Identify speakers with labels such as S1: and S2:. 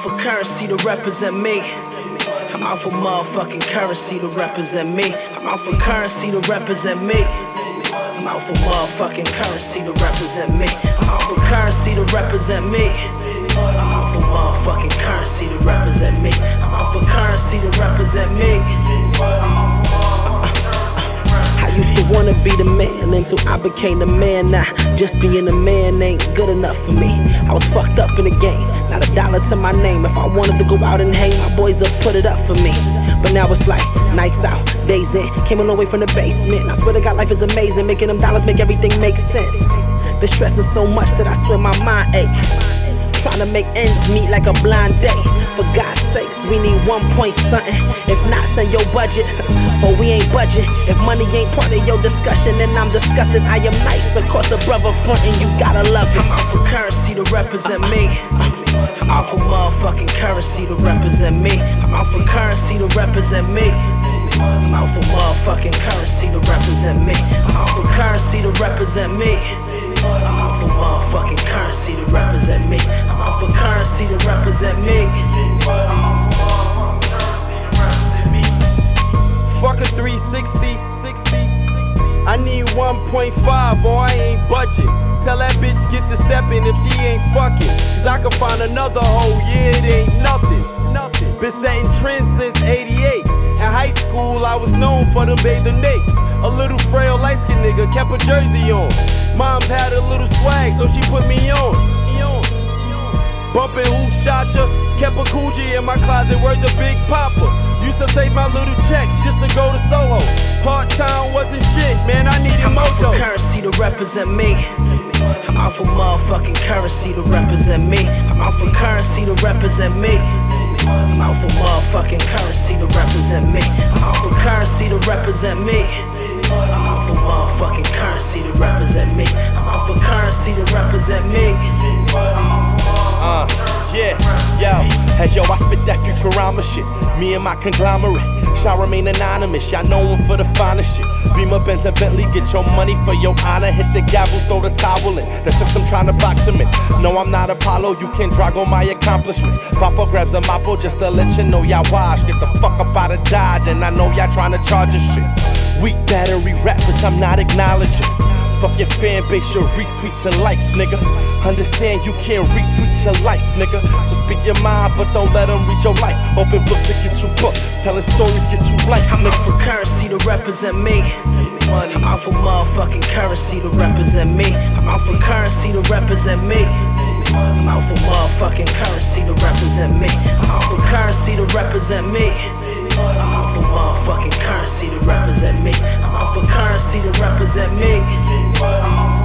S1: for currency to represent me. I'm out for motherfucking currency to represent me. I'm out for currency to represent me. I'm out for motherfucking currency to represent me. I'm out for currency to represent me. I'm out for motherfucking currency to represent me. I'm out for currency to represent me. I used to wanna be the man until I became the man. Now, just being a man ain't good enough for me. I was fucked up in the game, not a dollar to my name. If I wanted to go out and hang, my boys would put it up for me. But now it's like nights out, days in. Came a long way from the basement. I swear to God, life is amazing. Making them dollars make everything make sense. Been stressing so much that I swear my mind ache. Trying to make ends meet like a blind date. For God's sakes, we need 1 point something. If not, send your budget, or we ain't budget. If money ain't part of your discussion, then I'm disgusted. I am nice, of course a brother frontin', you gotta love it. I'm out for currency to represent me. I'm out for motherfucking currency to represent me. I'm out for currency to represent me. I'm out for motherfucking currency to represent me. I'm out for currency to represent me. I'm out for motherfucking currency to represent me. I'm out for currency to represent me.
S2: Fuck a 360. I need 1.5 or I ain't budging. Tell that bitch get to steppin' if she ain't fucking. Cause I can find another hoe, yeah, it ain't nothing. Been setting trends since 88. In high school, I was known for them bathing nakes. A little frail, light-skinned nigga kept a jersey on. Mom's had a little swag, so she put me on. Bumpin' who shot ya? Kept a Coogee in my closet, word to Big Papa. Used to save my little checks just to go to Soho. Part-time wasn't shit, man, I needed
S1: I'm
S2: moto.
S1: out for currency to represent me. I'm out for motherfucking currency to represent me. I'm out for currency to represent me. I'm out for motherfucking currency to represent me. I'm out for currency to represent me. I'm out for motherfucking currency to represent me. I'm out for currency to represent me.
S3: Yeah, yo, hey yo, I spit that Futurama shit. Me and my conglomerate, shall remain anonymous. Y'all know him for the finest shit. Beamer, Benz, and Bentley, get your money for your honor. Hit the gavel, throw the towel in. The system trying to box him in. No, I'm not Apollo, you can't drag on my accomplishments. Papa grabs a moppo just to let you know y'all wash. Get the fuck up out of Dodge, and I know y'all trying to charge us shit. Weak battery rappers, I'm not acknowledging. Fuck your fan base, your retweets and likes, nigga. Understand you can't retweet your life, nigga. So speak your mind, but don't let them read your life. Open books to get you booked, telling stories get you life,
S1: I'm
S3: nigga.
S1: out for currency to represent me. I'm out for motherfucking currency to represent me. I'm out for currency to represent me. I'm out for motherfucking currency to represent me. I'm out for currency to represent me. I'm out for motherfucking currency to represent me. I'm out for currency to represent me.